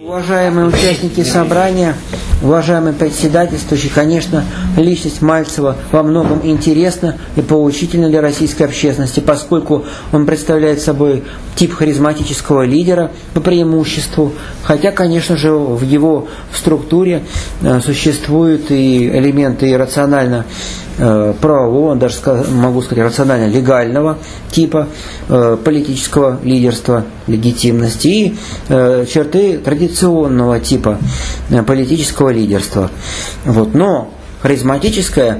Уважаемые участники собрания, уважаемый председательствующий, конечно, личность Мальцева во многом интересна и поучительна для российской общественности, поскольку он представляет собой тип харизматического лидера по преимуществу, хотя, конечно же, в его структуре существуют и элементы иррационально правового, даже могу сказать рационально-легального типа политического лидерства, легитимности и черты традиционного типа политического лидерства. Вот. Но харизматическая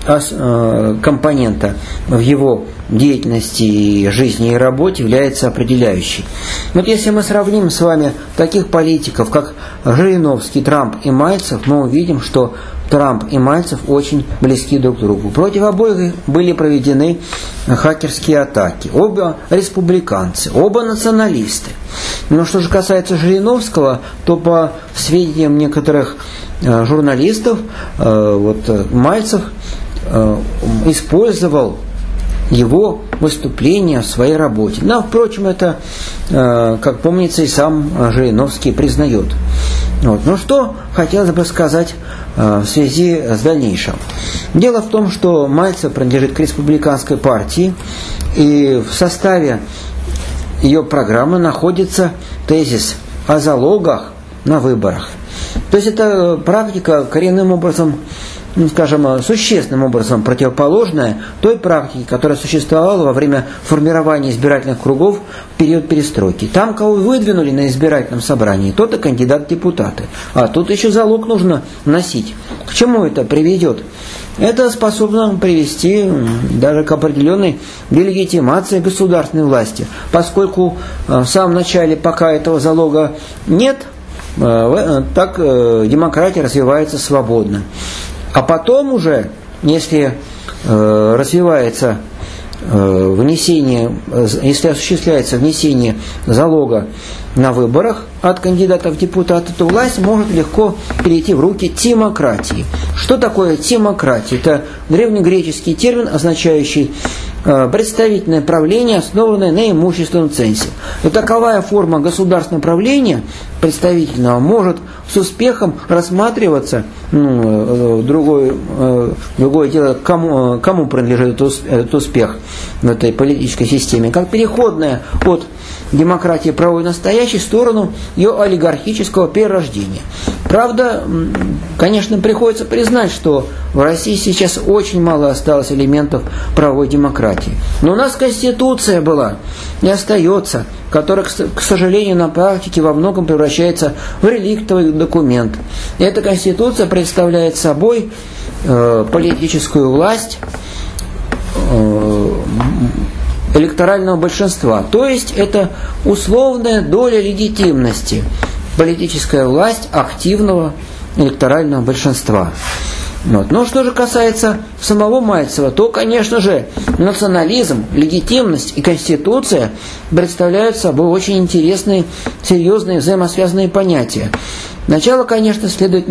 компонента в его деятельности, и жизни и работе является определяющей. Вот если мы сравним с вами таких политиков, как Жириновский, Трамп и Мальцев, мы увидим, что Трамп и Мальцев очень близки друг к другу. Против обоих были проведены хакерские атаки. Оба республиканцы, оба националисты. Но что же касается Жириновского, то по сведениям некоторых журналистов, Мальцев использовал его выступления в своей работе. Но, впрочем, это, как помнится, и сам Жириновский признает. Ну что хотелось бы сказать в связи с дальнейшим. Дело в том, что Мальцев принадлежит к республиканской партии, и в составе ее программы находится тезис о залогах на выборах. То есть эта практика коренным образом, существенным образом противоположная той практике, которая существовала во время формирования избирательных кругов в период перестройки. Там, кого выдвинули на избирательном собрании, тот и кандидат в депутаты. А тут еще залог нужно носить. К чему это приведет? Это способно привести даже к определенной делегитимации государственной власти, поскольку в самом начале, пока этого залога нет, так демократия развивается свободно. А потом уже, если развивается если осуществляется внесение залога на выборах от кандидатов в депутаты, то власть может легко перейти в руки тимократии. Что такое тимократия? Это древнегреческий термин, означающий представительное правление, основанное на имущественном цензе. И таковая форма государственного правления представительного может с успехом рассматриваться, другое дело, кому принадлежит этот успех в этой политической системе, как переходная от демократии правовой настоящей в сторону ее олигархического перерождения. Правда, конечно, приходится признать, что в России сейчас очень мало осталось элементов правовой демократии. Но у нас Конституция была и остается, которая, к сожалению, на практике во многом превращается в реликтовый документ. И эта Конституция представляет собой политическую власть электорального большинства. То есть это условная доля легитимности, политическая власть активного электорального большинства. Но что же касается самого Мальцева, то, конечно же, национализм, легитимность и конституция представляют собой очень интересные, серьезные, взаимосвязанные понятия. Сначала, конечно, следует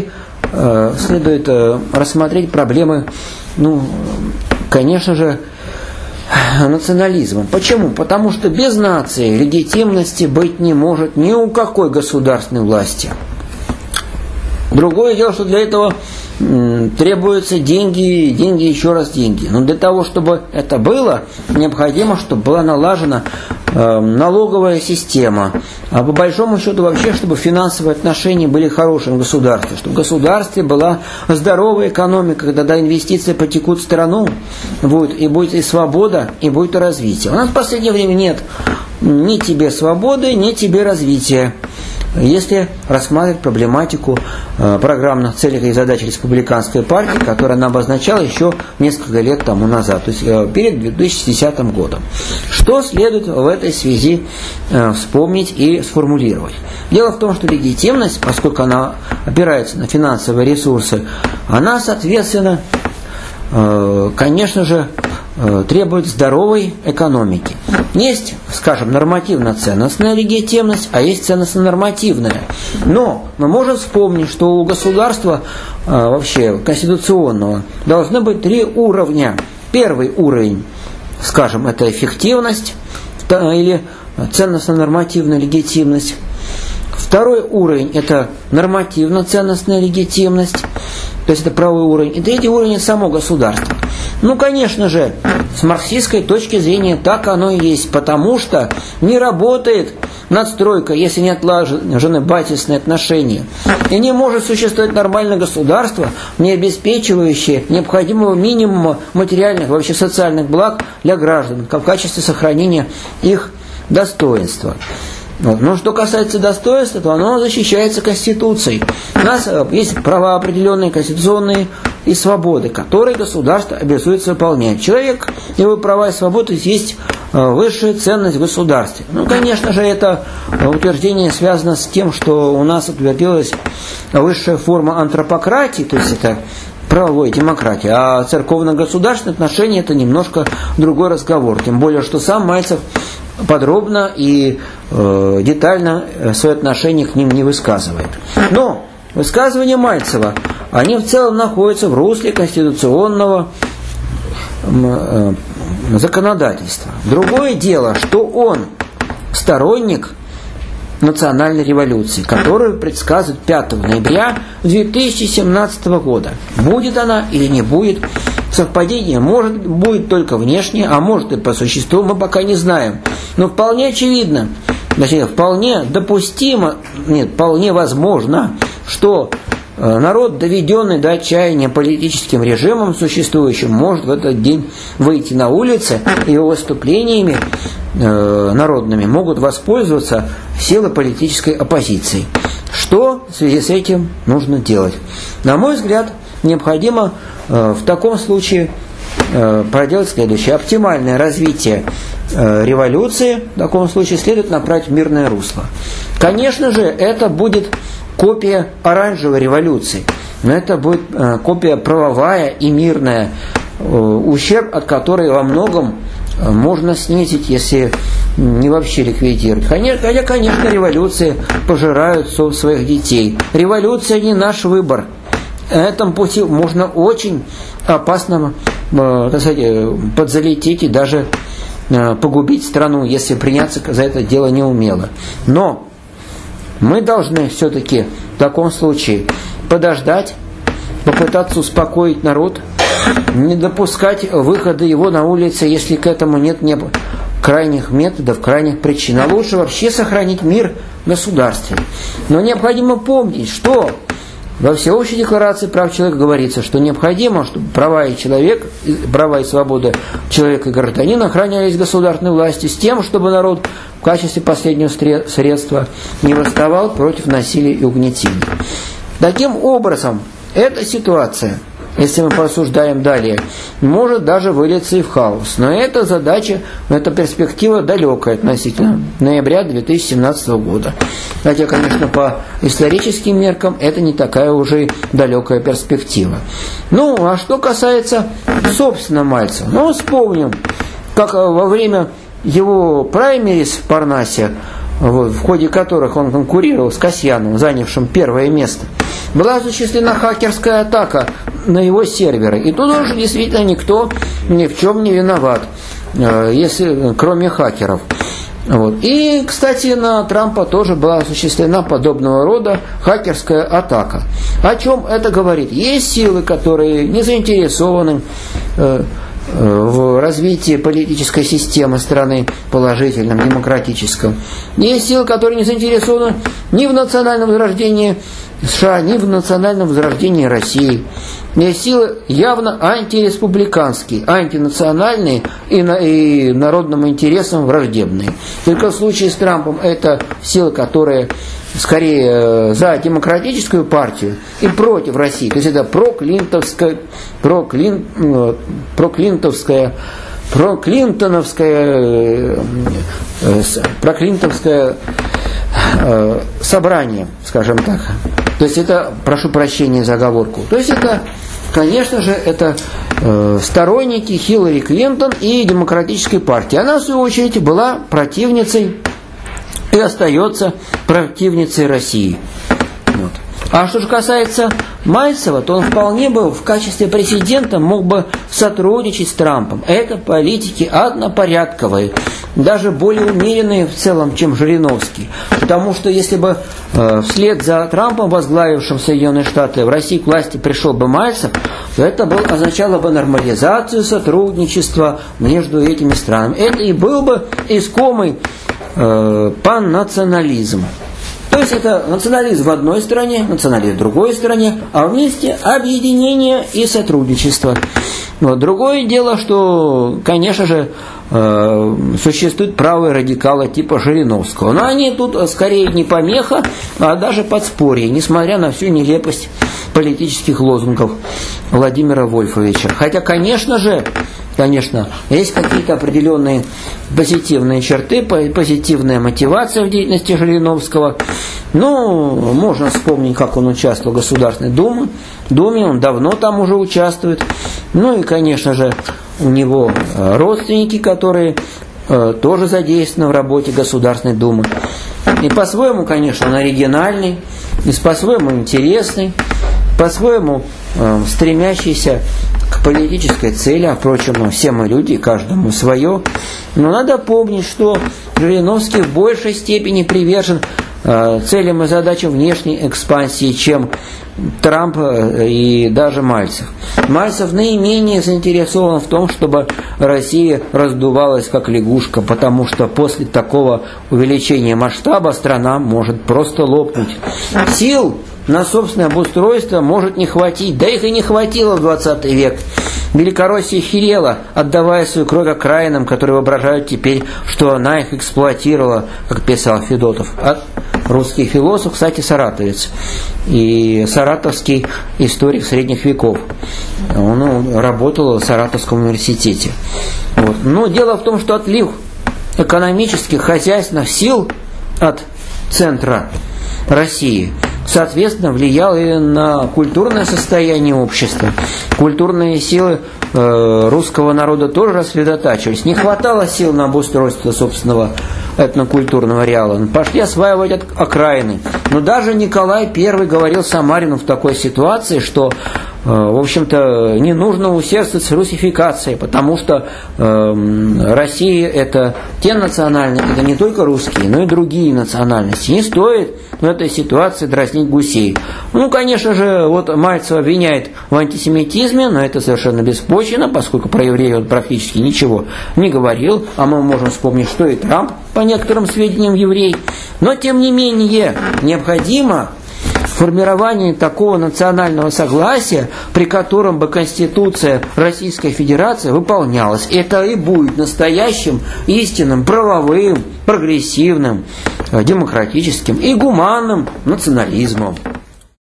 рассмотреть проблемы, конечно же, национализмом. Почему? Потому что без нации легитимности быть не может ни у какой государственной власти. Другое дело, что для этого требуются деньги, еще раз деньги. Но для того, чтобы это было, необходимо, чтобы была налажена налоговая система. А по большому счету вообще, чтобы финансовые отношения были хорошими в государстве, чтобы в государстве была здоровая экономика, когда инвестиции потекут в страну, и будет и свобода, и будет и развитие. У нас в последнее время нет ни тебе свободы, ни тебе развития. Если рассматривать проблематику программных целей и задач республиканской партии, которую она обозначала еще несколько лет тому назад, то есть перед 2010 годом. Что следует в этой связи вспомнить и сформулировать? Дело в том, что легитимность, поскольку она опирается на финансовые ресурсы, она, соответственно, конечно же, требует здоровой экономики. Есть, скажем, нормативно-ценностная легитимность, а есть ценностно-нормативная. Но мы можем вспомнить, что у государства вообще конституционного должны быть 3 уровня. Первый уровень, скажем, это эффективность или ценностно-нормативная легитимность. Второй уровень – это нормативно-ценностная легитимность, то есть это правовой уровень. И третий уровень – это само государство. Ну, конечно же, с марксистской точки зрения так оно и есть, потому что не работает надстройка, если не отлажены базисные отношения. И не может существовать нормальное государство, не обеспечивающее необходимого минимума материальных, вообще социальных благ для граждан, как в качестве сохранения их достоинства. Вот. Но что касается достоинства, то оно защищается Конституцией. У нас есть права определенные, конституционные и свободы, которые государство обязуется выполнять. Человек, его права и свободы есть высшая ценность в государстве. Ну, конечно же, это утверждение связано с тем, что у нас утвердилась высшая форма антропократии, то есть это правовой демократии, а церковно-государственные отношения – это немножко другой разговор. Тем более, что сам Мальцев подробно и детально свои отношения к ним не высказывает. Но высказывания Мальцева, они в целом находятся в русле конституционного законодательства. Другое дело, что он сторонник национальной революции, которую предсказывают 5 ноября 2017 года. Будет она или не будет, совпадение может будет только внешнее, а может и по существу, мы пока не знаем. Но вполне очевидно, точнее, вполне допустимо, нет, вполне возможно, что народ, доведенный до отчаяния политическим режимом существующим, может в этот день выйти на улицы, и его выступлениями народными могут воспользоваться силы политической оппозиции. Что в связи с этим нужно делать? На мой взгляд, необходимо в таком случае проделать следующее. Оптимальное развитие революции в таком случае следует направить в мирное русло. Конечно же, это будет копия оранжевой революции, но это будет копия правовая и мирная, ущерб от которой во многом можно снизить, если не вообще ликвидировать. Хотя, конечно, революции пожирают своих детей. Революция не наш выбор. На этом пути можно очень опасно, так сказать, подзалететь и даже погубить страну, если приняться за это дело неумело. Но мы должны все-таки в таком случае подождать, попытаться успокоить народ, не допускать выхода его на улицы, если к этому нет крайних методов, крайних причин. А лучше вообще сохранить мир в государстве. Но необходимо помнить, что во Всеобщей декларации прав человека говорится, что необходимо, чтобы права и свободы человека и гражданина охранялись государственной властью с тем, чтобы народ в качестве последнего средства не восставал против насилия и угнетения. Таким образом, эта ситуация, если мы порассуждаем далее, может даже вылиться и в хаос. Но эта задача, эта перспектива далекая относительно ноября 2017 года. Хотя, конечно, по историческим меркам это не такая уже далекая перспектива. Ну, а что касается, собственно, Мальцева. Ну, вспомним, как во время его праймерис в Парнасе, в ходе которых он конкурировал с Касьяновым, занявшим первое место, была осуществлена хакерская атака на его серверы. И тут уже действительно никто ни в чем не виноват, если, кроме хакеров. Вот. И, кстати, на Трампа тоже была осуществлена подобного рода хакерская атака. О чем это говорит? Есть силы, которые не заинтересованы в развитии политической системы страны положительном, демократическом. Есть силы, которые не заинтересованы ни в национальном возрождении США, ни в национальном возрождении России. Есть силы явно антиреспубликанские, антинациональные и народным интересам враждебные. Только в случае с Трампом это силы, которые скорее за демократическую партию и против России. То есть это проклинтоновская собрание, скажем так. То есть это, прошу прощения за оговорку, то есть это, конечно же, это сторонники Хиллари Клинтон и Демократической партии. Она, в свою очередь, была противницей и остается противницей России. Вот. А что же касается Мальцева, то он вполне бы в качестве президента мог бы сотрудничать с Трампом. Это политики однопорядковые. даже более умеренные в целом, чем Жириновский. Потому что если бы вслед за Трампом, возглавившим Соединенные Штаты, в России к власти пришел бы Мальцев, то это означало бы нормализацию сотрудничества между этими странами. Это и был бы искомый паннационализм. То есть это национализм в одной стране, национализм в другой стране, а вместе объединение и сотрудничество. Вот. Другое дело, что, конечно же, существуют правые радикалы типа Жириновского. Но они тут скорее не помеха, а даже подспорье, несмотря на всю нелепость политических лозунгов Владимира Вольфовича. Хотя, конечно, есть какие-то определенные позитивные черты, позитивная мотивация в деятельности Жириновского. Ну, можно вспомнить, как он участвовал в Государственной Думе, он давно там уже участвует. Ну и, конечно же, у него родственники, которые тоже задействованы в работе Государственной Думы. И по-своему, конечно, он оригинальный, и по-своему интересный, по-своему стремящийся к политической цели, а впрочем, все мы люди, каждому свое. Но надо помнить, что Жириновский в большей степени привержен целям и задачам внешней экспансии, чем Трамп и даже Мальцев. Мальцев наименее заинтересован в том, чтобы Россия раздувалась как лягушка, потому что после такого увеличения масштаба страна может просто лопнуть. Сил на собственное обустройство может не хватить, да их и не хватило в 20 век. Великороссия херела, отдавая свою кровь окраинам, которые воображают теперь, что она их эксплуатировала, как писал Федотов. А русский философ, кстати, саратовец. И саратовский историк средних веков. Он работал в Саратовском университете. Вот. Но дело в том, что отлив экономических, хозяйственных сил от центра России, соответственно, влиял и на культурное состояние общества. Культурные силы русского народа тоже рассредотачивались. Не хватало сил на обустройство собственного этнокультурного ареала. Пошли осваивать окраины. Но даже Николай I говорил Самарину в такой ситуации, что, в общем-то, не нужно усердствовать с русификацией, потому что Россия – это те национальности, это не только русские, но и другие национальности. Не стоит в этой ситуации дразнить гусей. Ну, конечно же, вот Мальцев обвиняет в антисемитизме, но это совершенно беспочвенно, поскольку про евреев он практически ничего не говорил, а мы можем вспомнить, что и Трамп, по некоторым сведениям, еврей. Но, тем не менее, необходимо формирование такого национального согласия, при котором бы Конституция Российской Федерации выполнялась. Это и будет настоящим, истинным, правовым, прогрессивным, демократическим и гуманным национализмом.